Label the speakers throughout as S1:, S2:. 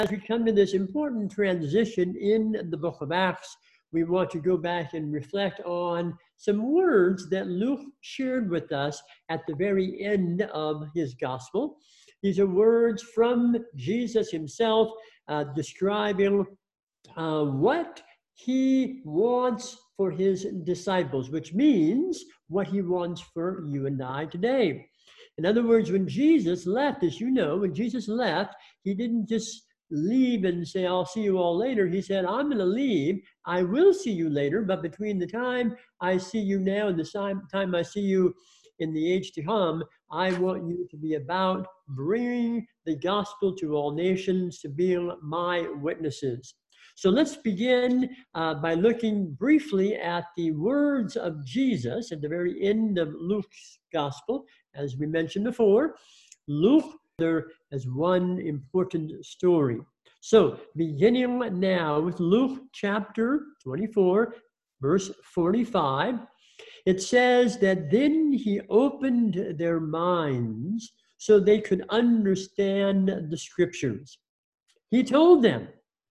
S1: as we come to this important transition in the book of Acts, we want to go back and reflect on some words that Luke shared with us at the very end of his gospel. These are words from Jesus himself describing what he wants for his disciples, which means what he wants for you and I today. In other words, when Jesus left, as you know, when Jesus left, he didn't just leave and say, I'll see you all later. He said, I'm going to leave. I will see you later, but between the time I see you now and the time I see you in the age to come, I want you to be about bringing the gospel to all nations, to being my witnesses. So let's begin by looking briefly at the words of Jesus at the very end of Luke's gospel. As we mentioned before, Luke there has one important story. So beginning now with Luke chapter 24, verse 45, it says that then he opened their minds so they could understand the scriptures. He told them,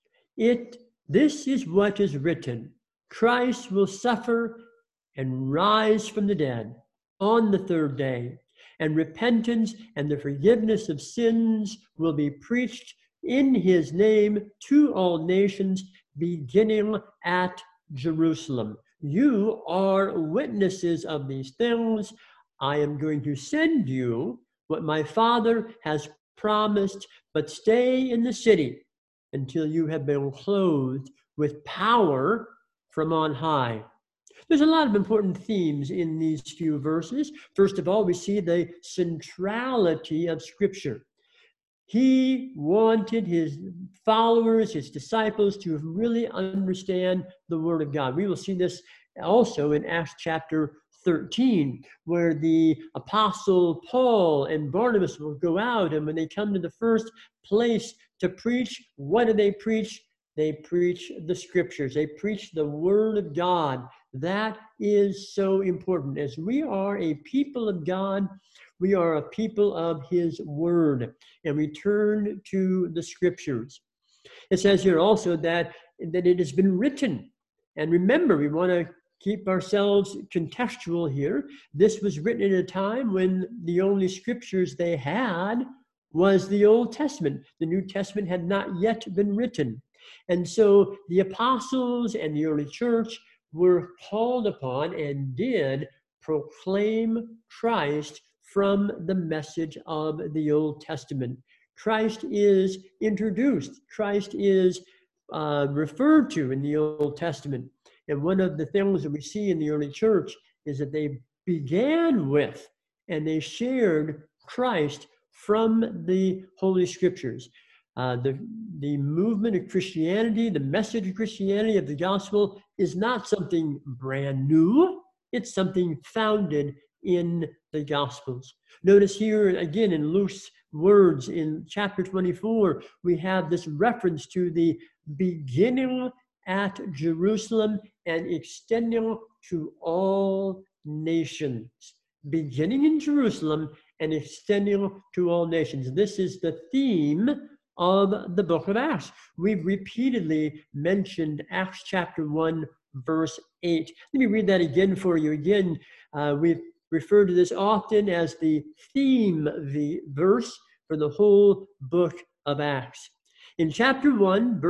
S1: this is what is written. Christ will suffer and rise from the dead on the third day, and repentance and the forgiveness of sins will be preached in his name to all nations, beginning at Jerusalem. You are witnesses of these things. I am going to send you what my Father has promised, but stay in the city until you have been clothed with power from on high. There's a lot of important themes in these few verses. First of all, we see the centrality of Scripture. He wanted his followers, his disciples, to really understand the Word of God. We will see this also in Acts chapter 13, where the apostle Paul and Barnabas will go out, and when they come to the first place to preach, what do they preach? They preach the scriptures. They preach the Word of God. That is so important. As we are a people of God, we are a people of his Word, and we turn to the scriptures. It says here also that it has been written. And remember, we want to keep ourselves contextual here. This was written at a time when the only scriptures they had was the Old Testament. The New Testament had not yet been written. And so the apostles and the early church were called upon and did proclaim Christ from the message of the Old Testament. Christ is introduced. Christ is referred to in the Old Testament. And one of the things that we see in the early church is that they began with and they shared Christ from the Holy Scriptures. The movement of Christianity, the message of Christianity, of the gospel, is not something brand new. It's something founded in the Gospels. Notice here again in Luke's words in chapter 24, we have this reference to the beginning at Jerusalem and extending to all nations. Beginning in Jerusalem and extending to all nations. This is the theme of the book of Acts. We've repeatedly mentioned Acts chapter 1, verse 8. Let me read that again for you. Again, we've referred to this often as the theme verse for the whole book of Acts. In chapter 1,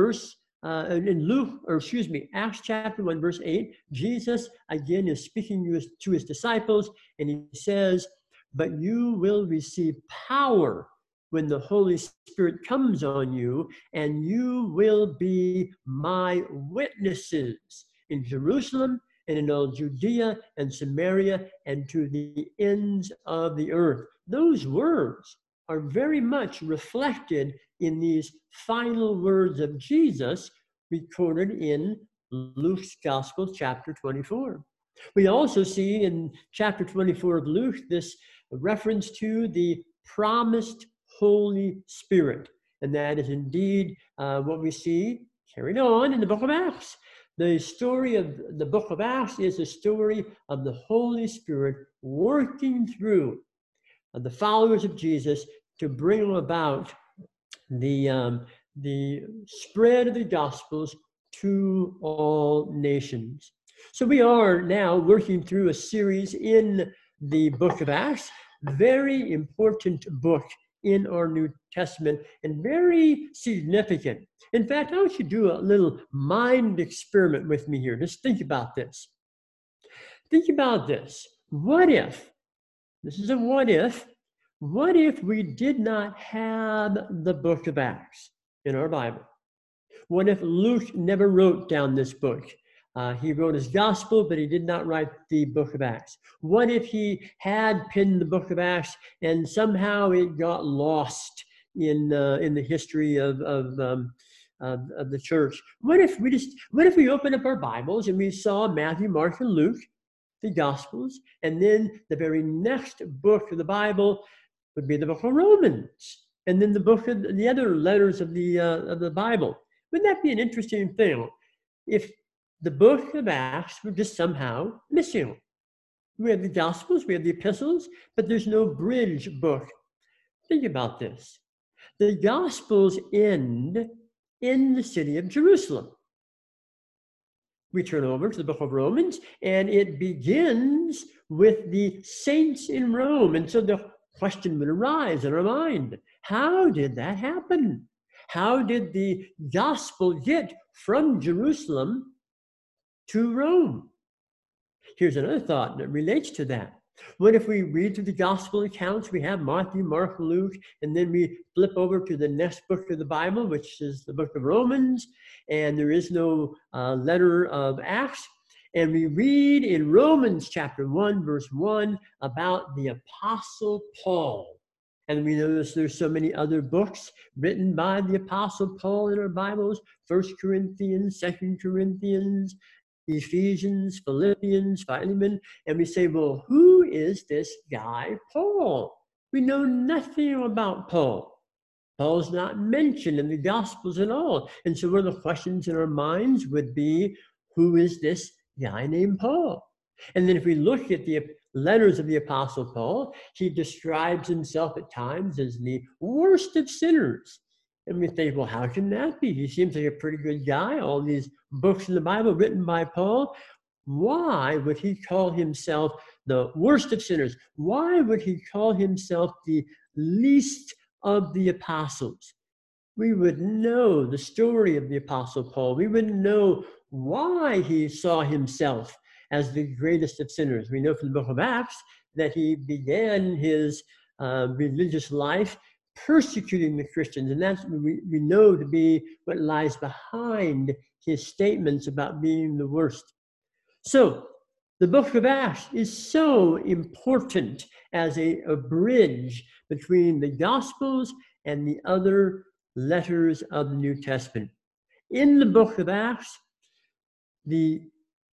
S1: Acts chapter 1, verse 8, Jesus again is speaking to his disciples, and he says, "But you will receive power when the Holy Spirit comes on you, and you will be my witnesses in Jerusalem and in all Judea and Samaria and to the ends of the earth." Those words are very much reflected in these final words of Jesus recorded in Luke's Gospel, chapter 24. We also see in chapter 24 of Luke this reference to the promised Holy Spirit. And that is indeed what we see carried on in the book of Acts. The story of the book of Acts is a story of the Holy Spirit working through the followers of Jesus to bring about the the spread of the Gospels to all nations. So we are now working through a series in the book of Acts, very important book in our New Testament and very significant. In fact, I want you to do a little mind experiment with me here. Just think about this. Think about this. What if, this is a what if we did not have the book of Acts in our Bible? What if Luke never wrote down this book? He wrote his gospel, but he did not write the book of Acts. What if he had penned the book of Acts and somehow it got lost in the history of the church? What if we opened up our Bibles and we saw Matthew, Mark, and Luke, the Gospels, and then the very next book of the Bible would be the book of Romans, and then the other letters of the Bible? Wouldn't that be an interesting thing if the book of Acts were just somehow missing? We have the Gospels, we have the epistles, but there's no bridge book. Think about this. The Gospels end in the city of Jerusalem. We turn over to the book of Romans, and it begins with the saints in Rome. And so the question would arise in our mind, how did that happen? How did the gospel get from Jerusalem to Rome? Here's another thought that relates to that. What if we read through the gospel accounts? We have Matthew, Mark, Luke, and then we flip over to the next book of the Bible, which is the book of Romans, and there is no letter of Acts. And we read in Romans chapter 1, verse 1 about the Apostle Paul. And we notice there's so many other books written by the Apostle Paul in our Bibles: 1 Corinthians, 2 Corinthians, Ephesians, Philippians, Philemon. And we say, well, who is this guy Paul? We know nothing about Paul. Paul's not mentioned in the Gospels at all. And so one of the questions in our minds would be, who is this guy named Paul? And then if we look at the letters of the Apostle Paul, he describes himself at times as the worst of sinners. And we think, well, how can that be? He seems like a pretty good guy. All these books in the Bible written by Paul. Why would he call himself the worst of sinners? Why would he call himself the least of the apostles? We would know the story of the Apostle Paul. We would know why he saw himself as the greatest of sinners. We know from the book of Acts that he began his religious life persecuting the Christians, and that's what we know to be what lies behind his statements about being the worst. So the book of Acts is so important as a bridge between the Gospels and the other letters of the New Testament. In the book of Acts, the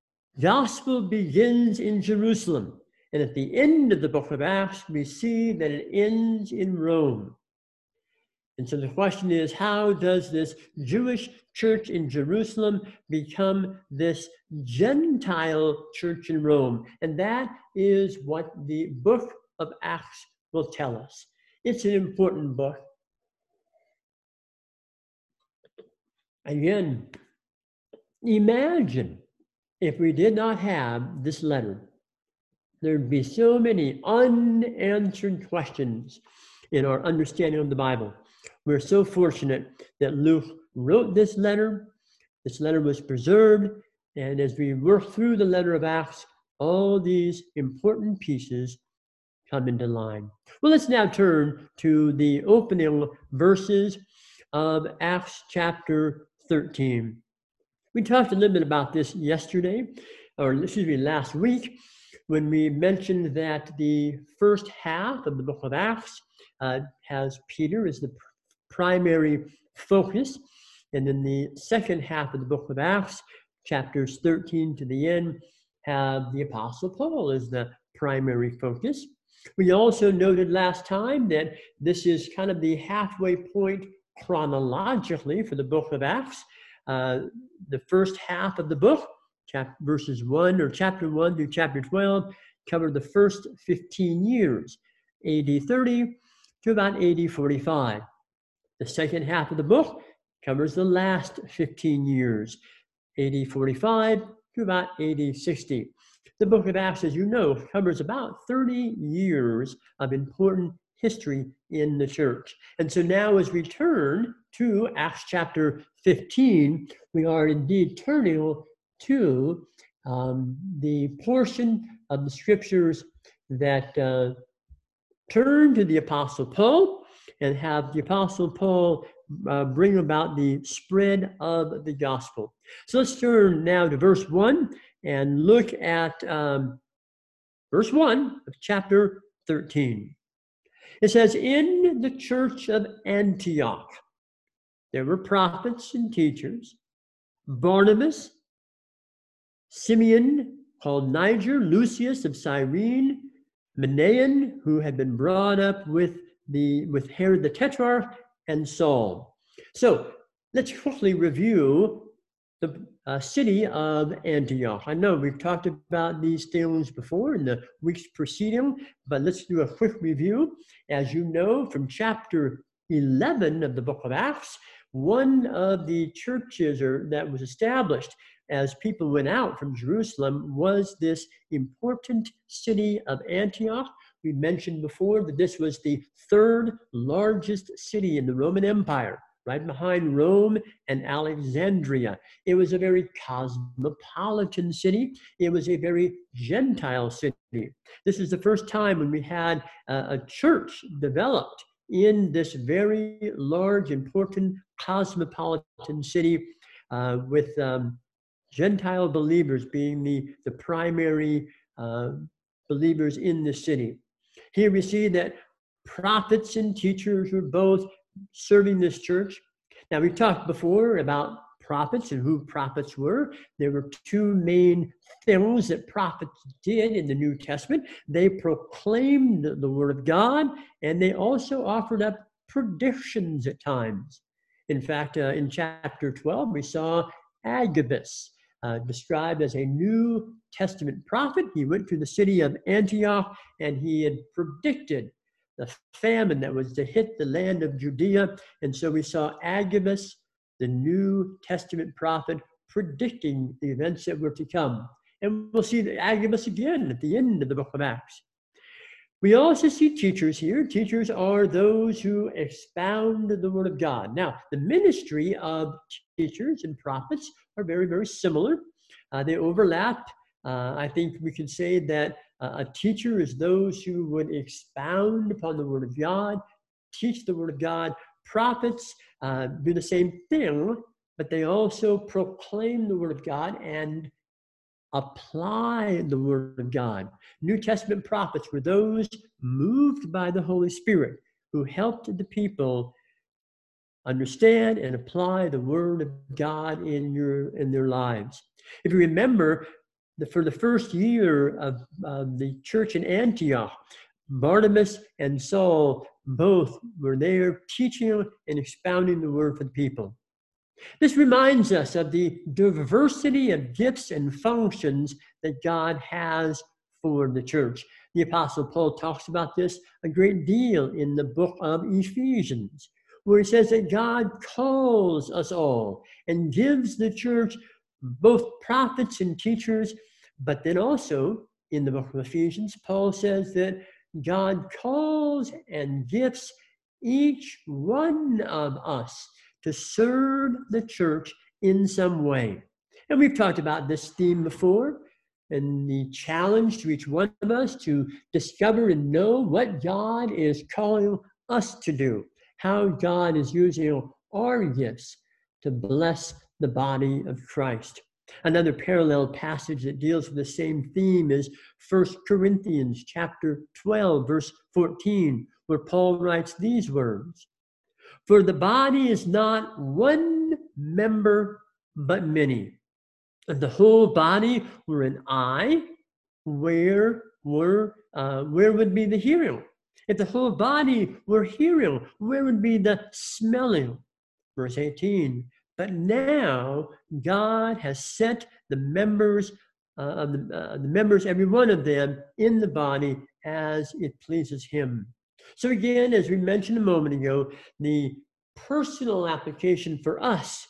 S1: Gospel begins in Jerusalem, and at the end of the book of Acts, we see that it ends in Rome. And so the question is, how does this Jewish church in Jerusalem become this Gentile church in Rome? And that is what the book of Acts will tell us. It's an important book. Again, imagine if we did not have this letter. There'd be so many unanswered questions in our understanding of the Bible. We're so fortunate that Luke wrote this letter. This letter was preserved, and as we work through the letter of Acts, all these important pieces come into line. Well, let's now turn to the opening verses of Acts chapter 13. We talked a little bit about this last week, when we mentioned that the first half of the book of Acts has Peter as the primary focus, and then the second half of the book of Acts, chapters 13 to the end, have the Apostle Paul as the primary focus. We also noted last time that this is kind of the halfway point chronologically for the book of Acts. The first half of the book, chapter 1 through chapter 12, cover the first 15 years, AD 30 to about AD 45. The second half of the book, covers the last 15 years, AD 45 to about AD 60. The book of Acts, as you know, covers about 30 years of important history in the church. And so now as we turn to Acts chapter 15, we are indeed turning to the portion of the scriptures that turn to the Apostle Paul and have the Apostle Paul bring about the spread of the gospel. So let's turn now to verse 1 and look at verse 1 of chapter 13. It says, in the church of Antioch, there were prophets and teachers, Barnabas, Simeon, called Niger, Lucius of Cyrene, Manaen, who had been brought up with Herod the Tetrarch, and Saul. So let's quickly review the city of Antioch. I know we've talked about these things before in the weeks preceding, but let's do a quick review. As you know, from chapter 11 of the book of Acts, one of the churches that was established as people went out from Jerusalem was this important city of Antioch. We mentioned before that this was the third largest city in the Roman Empire, right behind Rome and Alexandria. It was a very cosmopolitan city. It was a very Gentile city. This is the first time when we had a church developed in this very large, important cosmopolitan city with Gentile believers being the primary believers in the city. Here we see that prophets and teachers were both serving this church. Now, we've talked before about prophets and who prophets were. There were two main things that prophets did in the New Testament. They proclaimed the word of God, and they also offered up predictions at times. In fact, in chapter 12, we saw Agabus, described as a New Testament prophet. He went to the city of Antioch and he had predicted the famine that was to hit the land of Judea. And so we saw Agabus, the New Testament prophet, predicting the events that were to come. And we'll see Agabus again at the end of the book of Acts. We also see teachers here. Teachers are those who expound the word of God. Now, the ministry of teachers and prophets are very, very similar. They overlap. I think we could say that a teacher is those who would expound upon the word of God, teach the word of God. Prophets do the same thing, but they also proclaim the word of God and apply the word of God. New Testament prophets were those moved by the Holy Spirit who helped the people understand and apply the word of God in their lives. If you remember, for the first year of the church in Antioch, Barnabas and Saul both were there teaching and expounding the word for the people. This reminds us of the diversity of gifts and functions that God has for the church. The Apostle Paul talks about this a great deal in the book of Ephesians, where he says that God calls us all and gives the church both prophets and teachers, but then also in the book of Ephesians, Paul says that God calls and gifts each one of us to serve the church in some way. And we've talked about this theme before, and the challenge to each one of us to discover and know what God is calling us to do, how God is using our gifts to bless the body of Christ. Another parallel passage that deals with the same theme is 1 Corinthians chapter 12, verse 14, where Paul writes these words: "For the body is not one member, but many. If the whole body were an eye, where would be the hearing? If the whole body were hearing, where would be the smelling?" Verse 18, "But now God has set the members, every one of them, in the body as it pleases him." So again, as we mentioned a moment ago, the personal application for us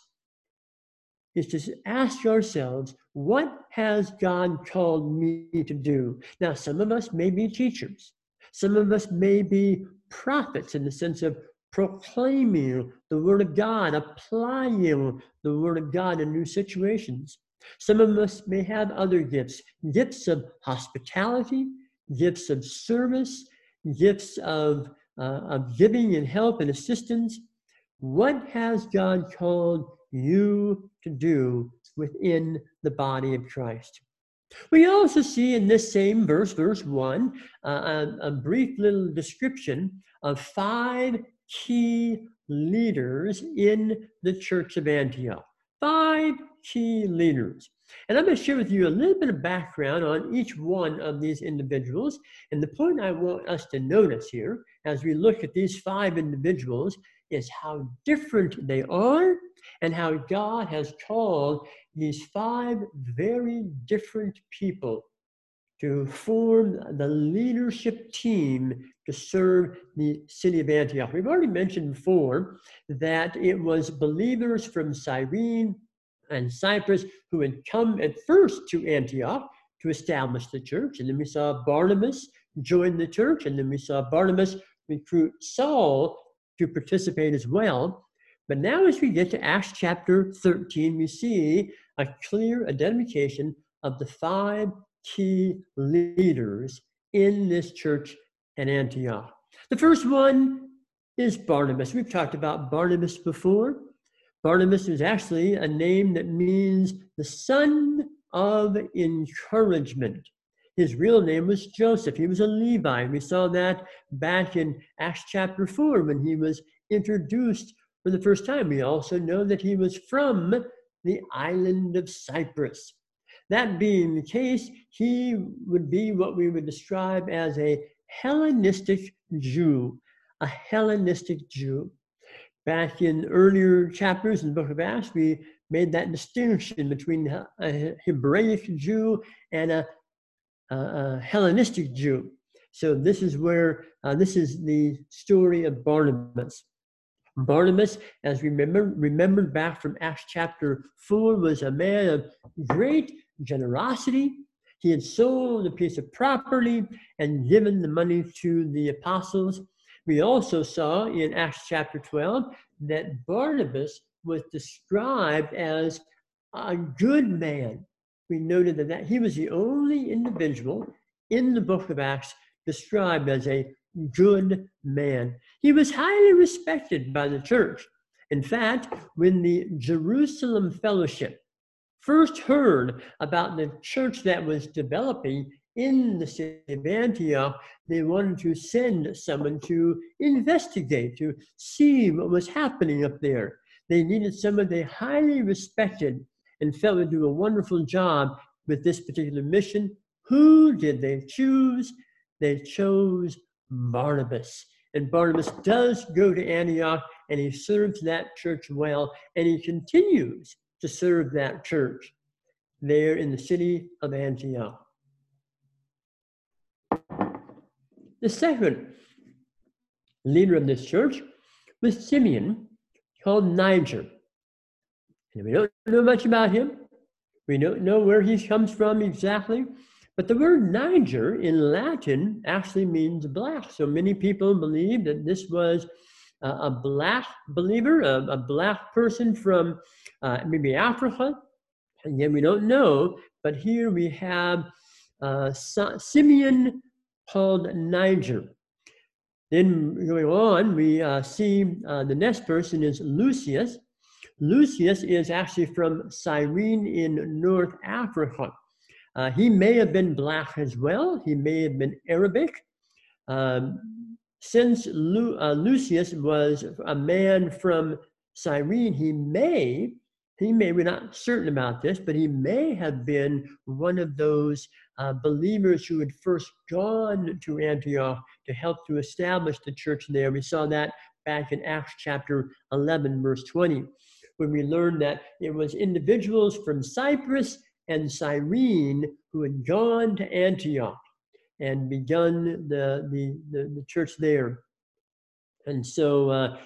S1: is to ask ourselves, what has God called me to do? Now, some of us may be teachers. Some of us may be prophets in the sense of proclaiming the word of God, applying the word of God in new situations. Some of us may have other gifts, gifts of hospitality, gifts of service, gifts of giving and help and assistance. What has God called you to do within the body of Christ? We also see in this same verse, verse 1, a brief little description of 5 key leaders in the church of Antioch. 5 key leaders. And I'm going to share with you a little bit of background on each one of these individuals. And the point I want us to notice here as we look at these 5 individuals is how different they are and how God has called these 5 very different people to form the leadership team to serve the city of Antioch. We've already mentioned before that it was believers from Cyrene and Cyprus who had come at first to Antioch to establish the church. And then we saw Barnabas join the church. And then we saw Barnabas recruit Saul to participate as well. But now as we get to Acts chapter 13, we see a clear identification of the 5 key leaders in this church at Antioch. The first one is Barnabas. We've talked about Barnabas before. Barnabas is actually a name that means the son of encouragement. His real name was Joseph. He was a Levite. We saw that back in Acts chapter 4 when he was introduced for the first time. We also know that he was from the island of Cyprus. That being the case, he would be what we would describe as a Hellenistic Jew, a Hellenistic Jew. Back in earlier chapters in the book of Acts, we made that distinction between a Hebraic Jew and a Hellenistic Jew. So this is where, this is the story of Barnabas. Barnabas, as we remembered back from Acts chapter 4, was a man of great generosity. He had sold a piece of property and given the money to the apostles. We also saw in Acts chapter 12 that Barnabas was described as a good man. We noted that he was the only individual in the book of Acts described as a good man. He was highly respected by the church. In fact, when the Jerusalem Fellowship first heard about the church that was developing in the city of Antioch, they wanted to send someone to investigate, to see what was happening up there. They needed someone they highly respected and felt would do a wonderful job with this particular mission. Who did they choose? They chose Barnabas. And Barnabas does go to Antioch, and he serves that church well, and he continues to serve that church there in the city of Antioch. The second leader of this church was Simeon, called Niger. And we don't know much about him. We don't know where he comes from exactly. But the word Niger in Latin actually means black. So many people believe that this was a black believer, a black person from maybe Africa. Again, we don't know. But here we have Simeon called Niger. Then going on, we see the next person is Lucius. Lucius is actually from Cyrene in North Africa. He may have been black as well. He may have been Arabic. Since Lucius was a man from Cyrene, he may, we're not certain about this, but he may have been one of those believers who had first gone to Antioch to help to establish the church there. We saw that back in Acts chapter 11, verse 20, when we learned that it was individuals from Cyprus and Cyrene who had gone to Antioch and begun the church there. And so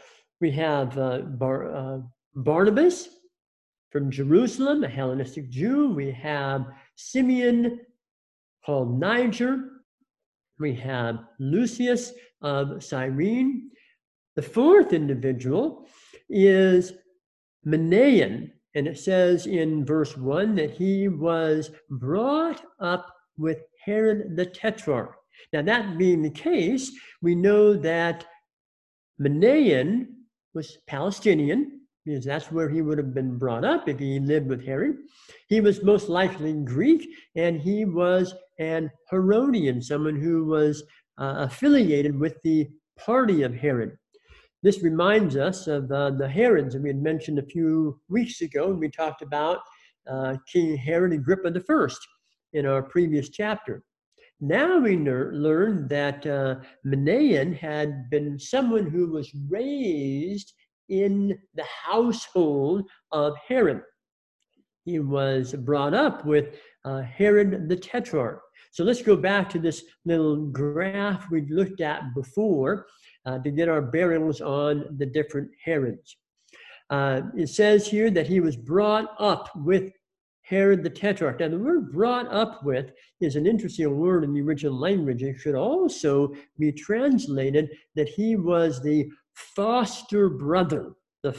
S1: We have Barnabas from Jerusalem, a Hellenistic Jew. We have Simeon, called Niger. We have Lucius of Cyrene. The fourth individual is Manaen, and it says in verse 1 that he was brought up with Herod the Tetrarch. Now, that being the case, we know that Manaen was Palestinian, because that's where he would have been brought up if he lived with Herod. He was most likely Greek, and he was an Herodian, someone who was affiliated with the party of Herod. This reminds us of the Herods that we had mentioned a few weeks ago when we talked about King Herod Agrippa I in our previous chapter. Now we learn that Manaen had been someone who was raised in the household of Herod. He was brought up with Herod the Tetrarch. So let's go back to this little graph we looked at before to get our bearings on the different Herods. It says here that he was brought up with Herod the Tetrarch. Now, the word brought up with is an interesting word in the original language. It could also be translated that he was the foster brother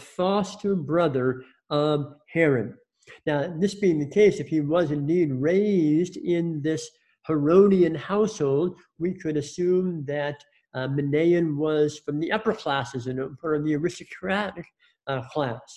S1: of Herod. Now, this being the case, if he was indeed raised in this Herodian household, we could assume that Manaen was from the upper classes and or the aristocratic class.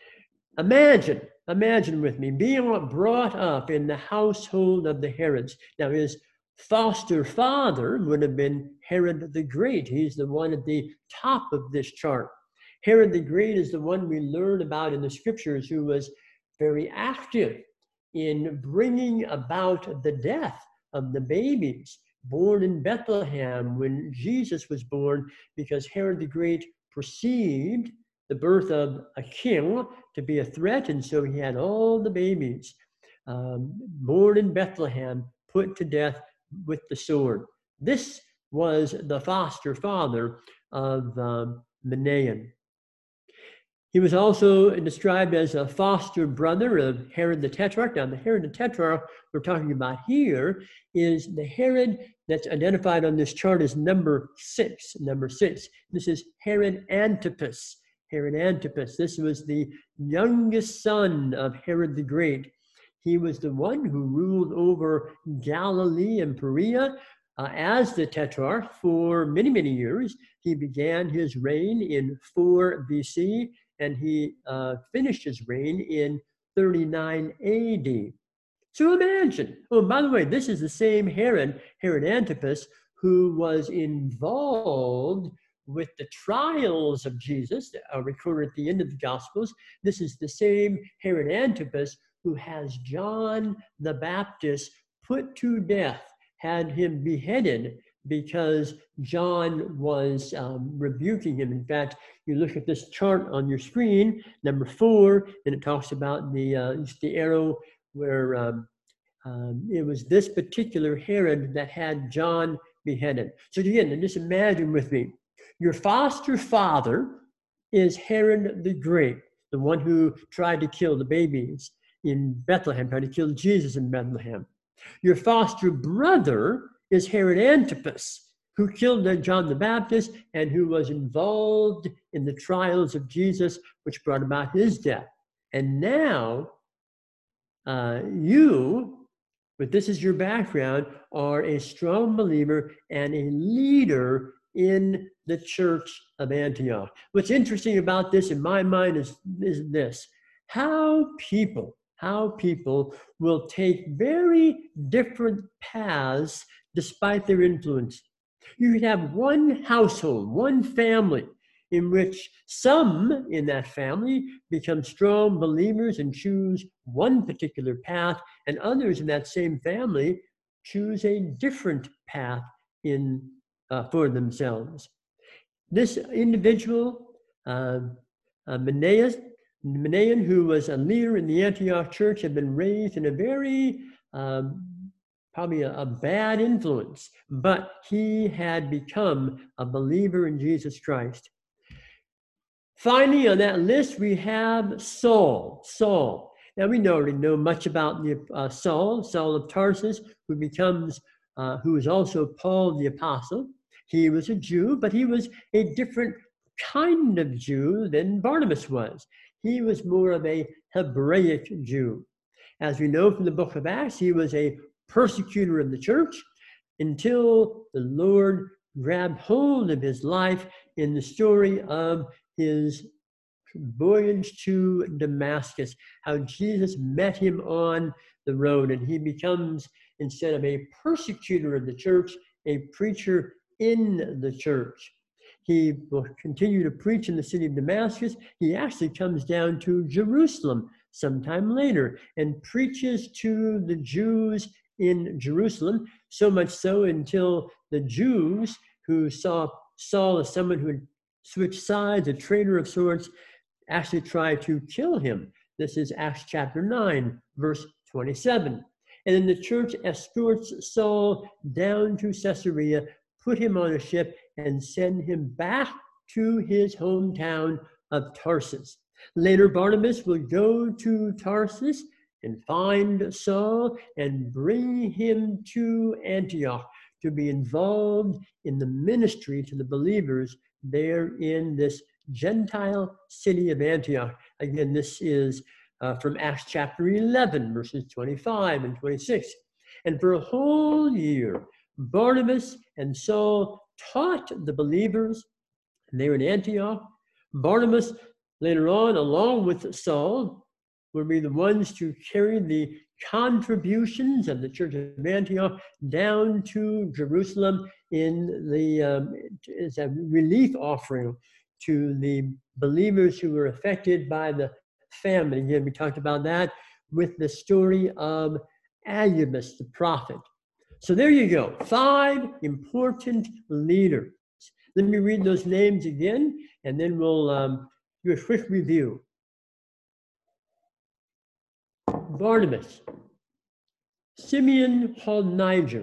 S1: Imagine with me being brought up in the household of the Herods. Now, his foster father would have been Herod the Great. He's the one at the top of this chart. Herod the Great is the one we learn about in the scriptures who was very active in bringing about the death of the babies born in Bethlehem when Jesus was born, because Herod the Great perceived the birth of a king to be a threat, and so he had all the babies born in Bethlehem put to death with the sword. This was the foster father of Manaen. He was also described as a foster brother of Herod the Tetrarch. Now, the Herod the Tetrarch we're talking about here is the Herod that's identified on this chart as number 6. This is Herod Antipas. Herod Antipas. This was the youngest son of Herod the Great. He was the one who ruled over Galilee and Perea as the Tetrarch for many, many years. He began his reign in 4 BC, and he finished his reign in 39 AD. So imagine, oh, by the way, this is the same Herod Antipas, who was involved with the trials of Jesus that are recorded at the end of the Gospels. This is the same Herod Antipas who has John the Baptist put to death, had him beheaded because John was rebuking him. In fact, you look at this chart on your screen, number 4, and it talks about the arrow where it was this particular Herod that had John beheaded. So again, just imagine with me, your foster father is Herod the Great, the one who tried to kill the babies in Bethlehem, tried to kill Jesus in Bethlehem. Your foster brother is Herod Antipas, who killed John the Baptist and who was involved in the trials of Jesus, which brought about his death. And now you, but this is your background, are a strong believer and a leader in the church of Antioch. What's interesting about this in my mind is this: how people will take very different paths despite their influence. You could have one household, one family, in which some in that family become strong believers and choose one particular path, and others in that same family choose a different path for themselves. This individual, Manaen, who was a leader in the Antioch church, had been raised in a very, probably a bad influence, but he had become a believer in Jesus Christ. Finally, on that list, we have Saul. Saul. Now, we already know much about Saul of Tarsus, who is also Paul the Apostle. He was a Jew, but he was a different kind of Jew than Barnabas was. He was more of a Hebraic Jew. As we know from the book of Acts, he was a persecutor of the church until the Lord grabbed hold of his life in the story of his voyage to Damascus, how Jesus met him on the road, and he becomes, instead of a persecutor of the church, a preacher in the church. He will continue to preach in the city of Damascus. He actually comes down to Jerusalem sometime later and preaches to the Jews in Jerusalem, so much so until the Jews who saw Saul as someone who had switched sides, a traitor of sorts, actually tried to kill him. This is Acts chapter 9, verse 27. And then the church escorts Saul down to Caesarea, put him on a ship, and send him back to his hometown of Tarsus. Later, Barnabas will go to Tarsus and find Saul and bring him to Antioch to be involved in the ministry to the believers there in this Gentile city of Antioch. Again, this is from Acts chapter 11, verses 25 and 26. And for a whole year, Barnabas and Saul taught the believers, and they were in Antioch. Barnabas, later on, along with Saul, will be the ones to carry the contributions of the church of Antioch down to Jerusalem as a relief offering to the believers who were affected by the famine. Again, we talked about that with the story of Agabus, the prophet. So there you go, 5 important leaders. Let me read those names again, and then we'll do a quick review. Barnabas, Simeon called Niger,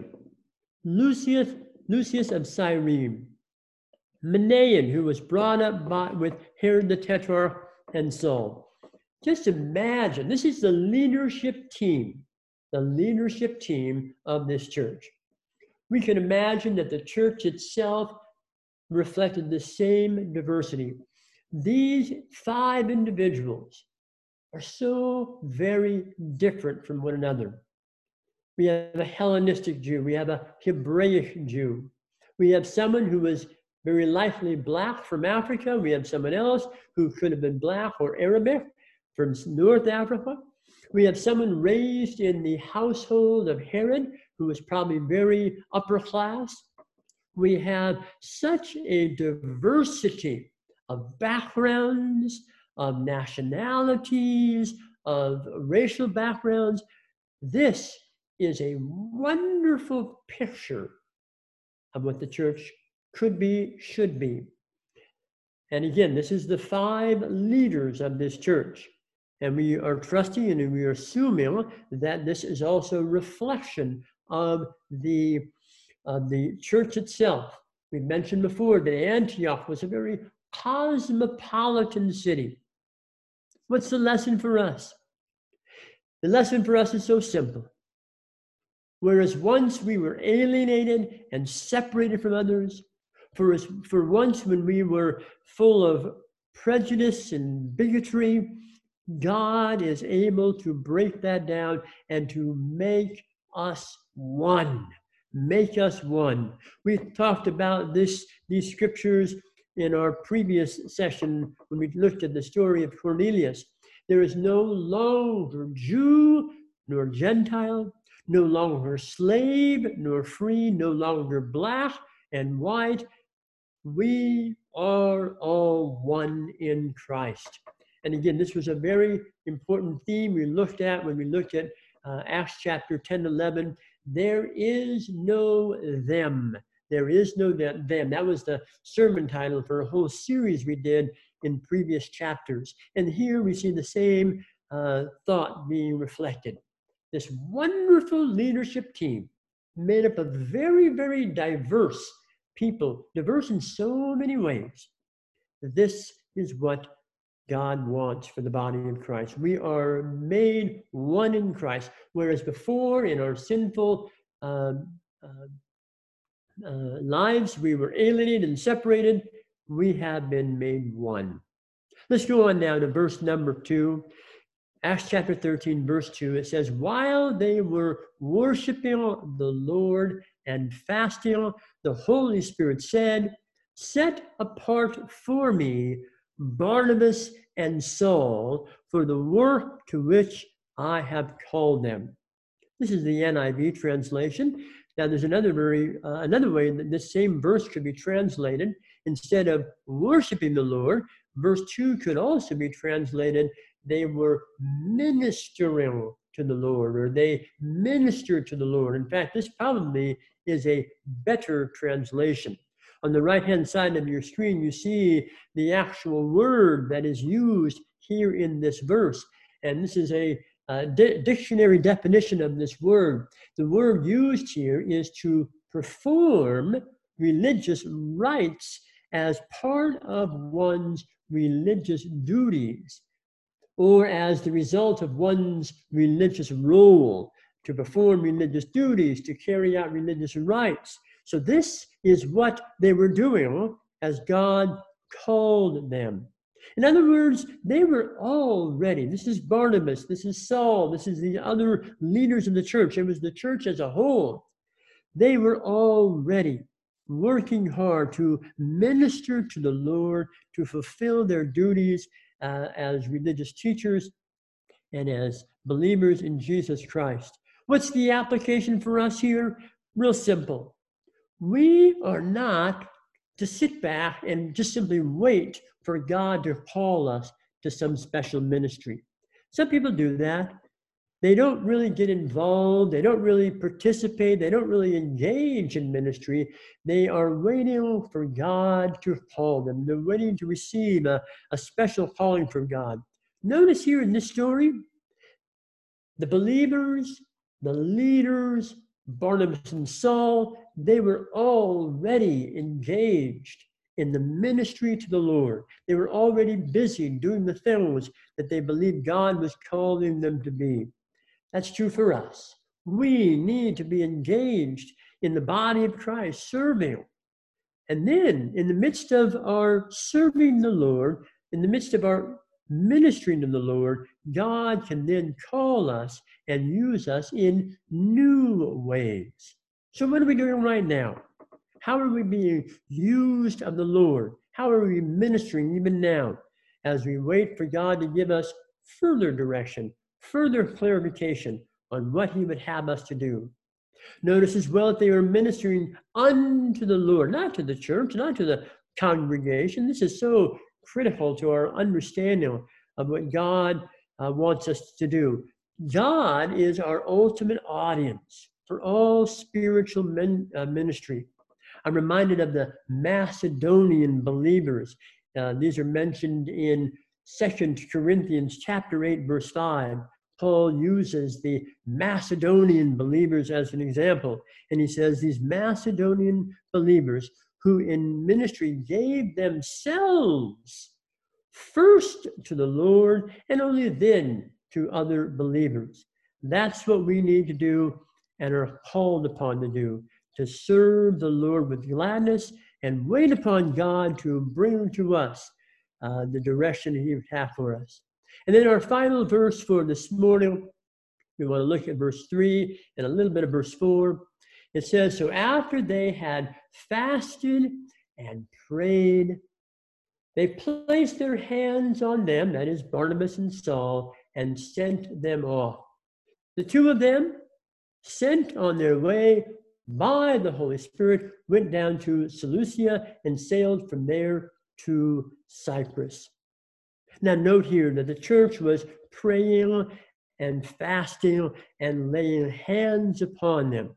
S1: Lucius of Cyrene, Manaen, who was brought up with Herod the Tetrarch, and Saul. Just imagine, this is the leadership team of this church. We can imagine that the church itself reflected the same diversity. These 5 individuals are so very different from one another. We have a Hellenistic Jew, we have a Hebraic Jew, we have someone who was very likely black from Africa, we have someone else who could have been black or Arabic from North Africa. We have someone raised in the household of Herod, who was probably very upper class. We have such a diversity of backgrounds, of nationalities, of racial backgrounds. This is a wonderful picture of what the church could be, should be. And again, this is the 5 leaders of this church. And we are trusting and we are assuming that this is also a reflection of the church itself. We mentioned before that Antioch was a very cosmopolitan city. What's the lesson for us? The lesson for us is so simple. Whereas once we were alienated and separated from others, for once when we were full of prejudice and bigotry, God is able to break that down and to make us one. Make us one. We talked about these scriptures in our previous session when we looked at the story of Cornelius. There is no longer Jew nor Gentile, no longer slave nor free, no longer black and white. We are all one in Christ. And again, this was a very important theme we looked at when we looked at Acts chapter 10, 11. There is no them. There is no them. That was the sermon title for a whole series we did in previous chapters. And here we see the same thought being reflected. This wonderful leadership team made up of very, very diverse people, diverse in so many ways. This is what God wants for the body of Christ. We are made one in Christ, whereas before in our sinful lives we were alienated and separated. We have been made one. Let's go on now to verse number 2. Acts chapter 13, verse 2, it says, while they were worshiping the Lord and fasting, the Holy Spirit said, set apart for me Barnabas and Saul for the work to which I have called them. This is the NIV translation. Now there's another way that this same verse could be translated. Instead of worshiping the Lord, verse 2 could also be translated, they were ministering to the Lord, or they ministered to the Lord. In fact, this probably is a better translation. On the right-hand side of your screen, you see the actual word that is used here in this verse. And this is a dictionary definition of this word. The word used here is to perform religious rites as part of one's religious duties, or as the result of one's religious role, to perform religious duties, to carry out religious rites. So this is what they were doing as God called them. In other words, they were all ready. This is Barnabas, this is Saul, this is the other leaders of the church. It was the church as a whole. They were all ready, working hard to minister to the Lord, to fulfill their duties as religious teachers and as believers in Jesus Christ. What's the application for us here? Real simple. We are not to sit back and just simply wait for God to call us to some special ministry. Some people do that. They don't really get involved. They don't really participate. They don't really engage in ministry. They are waiting for God to call them. They're waiting to receive a special calling from God. Notice here in this story, the believers, the leaders, Barnabas and Saul, they were already engaged in the ministry to the Lord. They were already busy doing the things that they believed God was calling them to be. That's true for us. We need to be engaged in the body of Christ, serving. And then, in the midst of our serving the Lord, in the midst of our ministering to the Lord, God can then call us and use us in new ways. So what are we doing right now? How are we being used of the Lord? How are we ministering even now as we wait for God to give us further direction, further clarification on what he would have us to do? Notice as well that they are ministering unto the Lord, not to the church, not to the congregation. This is so critical to our understanding of what God wants us to do. God is our ultimate audience for all spiritual ministry. I'm reminded of the Macedonian believers. These are mentioned in 2 Corinthians chapter 8, verse 5. Paul uses the Macedonian believers as an example. And he says these Macedonian believers who in ministry gave themselves first to the Lord and only then to other believers. That's what we need to do and are called upon to do, to serve the Lord with gladness and wait upon God to bring to us the direction he would have for us. And then our final verse for this morning, we want to look at verse 3 and a little bit of verse 4. It says, so after they had fasted and prayed, they placed their hands on them, that is Barnabas and Saul, and sent them off. The two of them, sent on their way by the Holy Spirit, went down to Seleucia and sailed from there to Cyprus. Now note here that the church was praying and fasting and laying hands upon them.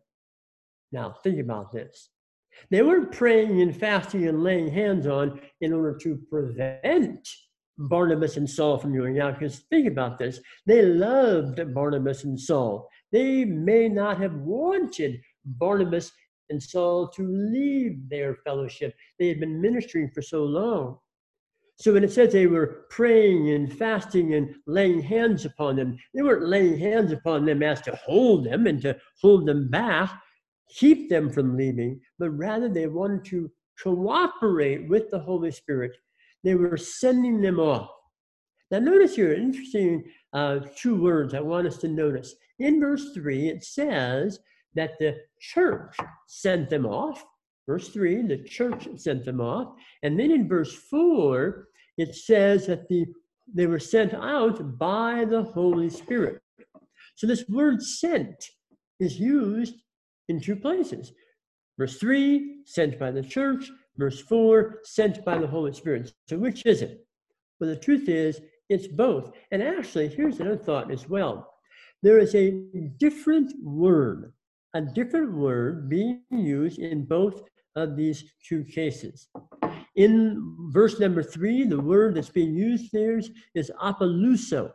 S1: Now think about this. They weren't praying and fasting and laying hands on in order to prevent Barnabas and Saul from going out, because think about this. They loved Barnabas and Saul. They may not have wanted Barnabas and Saul to leave their fellowship. They had been ministering for so long. So when it says they were praying and fasting and laying hands upon them, they weren't laying hands upon them as to hold them and to hold them back, keep them from leaving, but rather they wanted to cooperate with the Holy Spirit. They were sending them off. Now notice here, interesting two words I want us to notice. In verse 3, it says that the church sent them off. Verse 3, the church sent them off. And then in verse 4, it says that they were sent out by the Holy Spirit. So this word sent is used in two places. Verse 3, sent by the church. Verse 4, sent by the Holy Spirit. So which is it? Well, the truth is, it's both. And actually, here's another thought as well. There is a different word being used in both of these two cases. In verse number 3, the word that's being used there is apoluo.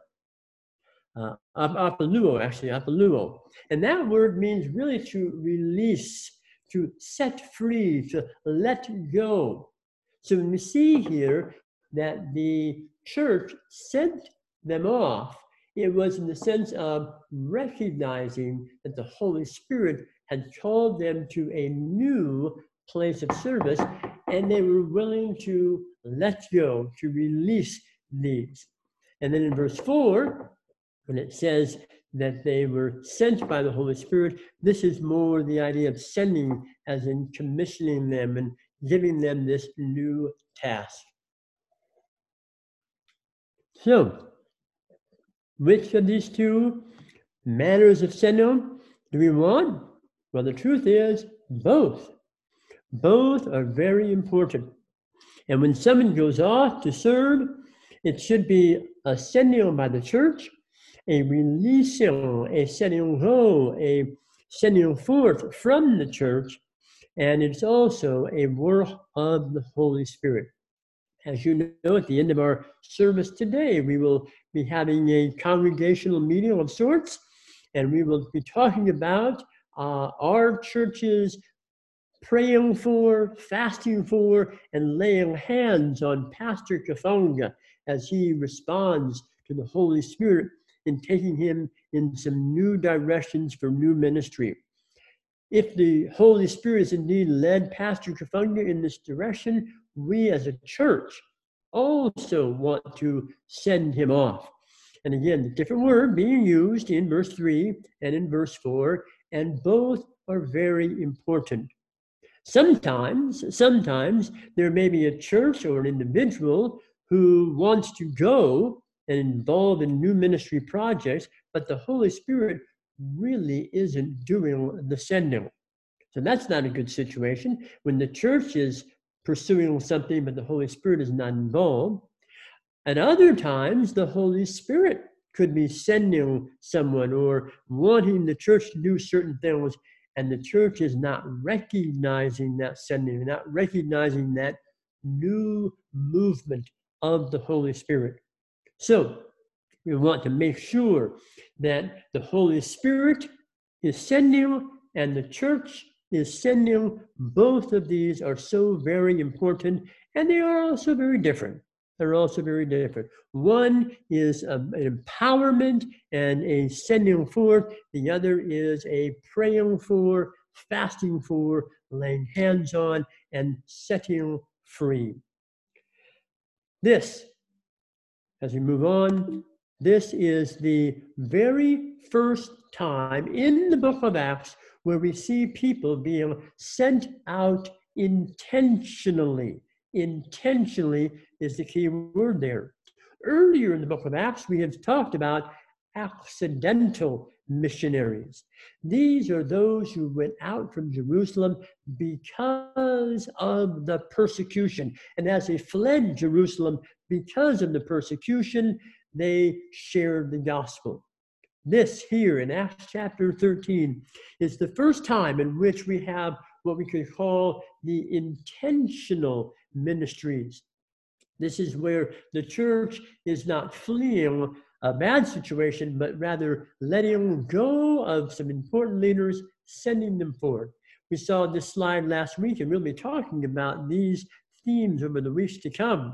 S1: Apoluo. And that word means really to release, to set free, to let go. So we see here that the church sent them off. It was in the sense of recognizing that the Holy Spirit had called them to a new place of service, and they were willing to let go, to release these. And then in verse 4, when it says that they were sent by the Holy Spirit, this is more the idea of sending, as in commissioning them and giving them this new task. So, which of these two manners of sending do we want? Well, the truth is both. Both are very important. And when someone goes off to serve, it should be a sending by the church, a releasing, a sending go, a sending forth from the church, and it's also a work of the Holy Spirit. As you know, at the end of our service today, we will be having a congregational meeting of sorts, and we will be talking about our church's praying for, fasting for, and laying hands on Pastor Kafonga as he responds to the Holy Spirit in taking him in some new directions for new ministry. If the Holy Spirit has indeed led Pastor Kafonga in this direction, we as a church also want to send him off. And again, the different word being used in verse 3 and in verse 4, and both are very important. Sometimes there may be a church or an individual who wants to go and involve in new ministry projects, but the Holy Spirit really isn't doing the sending. So that's not a good situation. When the church is pursuing something, but the Holy Spirit is not involved. At other times, the Holy Spirit could be sending someone or wanting the church to do certain things, and the church is not recognizing that sending, not recognizing that new movement of the Holy Spirit. So we want to make sure that the Holy Spirit is sending and the church is sending. Both of these are so very important, and they are also very different. They're also very different. One is an empowerment and a sending forth. The other is a praying for, fasting for, laying hands on, and setting free. This, as we move on, this is the very first time in the book of Acts where we see people being sent out intentionally. Intentionally is the key word there. Earlier in the book of Acts, we have talked about accidental missionaries. These are those who went out from Jerusalem because of the persecution. And as they fled Jerusalem because of the persecution, they shared the gospel. This here in Acts chapter 13 is the first time in which we have what we could call the intentional ministries. This is where the church is not fleeing a bad situation, but rather letting go of some important leaders, sending them forward. We saw this slide last week, and we'll be talking about these themes over the weeks to come.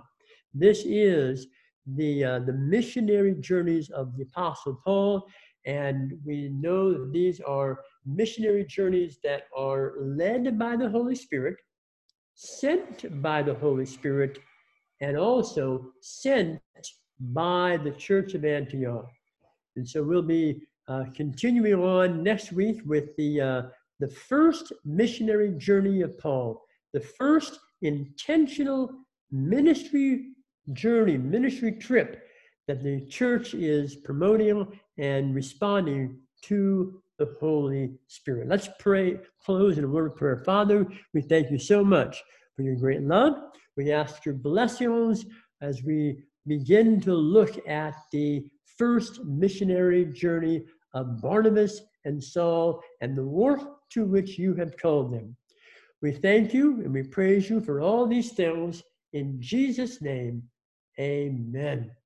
S1: This is the missionary journeys of the Apostle Paul, and we know that these are missionary journeys that are led by the Holy Spirit, sent by the Holy Spirit, and also sent by the Church of Antioch. And so we'll be continuing on next week with the first missionary journey of Paul, the first intentional ministry journey, ministry trip that the church is promoting and responding to the Holy Spirit. Let's pray, close in a word of prayer. Father, we thank you so much for your great love. We ask your blessings as we begin to look at the first missionary journey of Barnabas and Saul and the work to which you have called them. We thank you and we praise you for all these things. In Jesus' name, amen.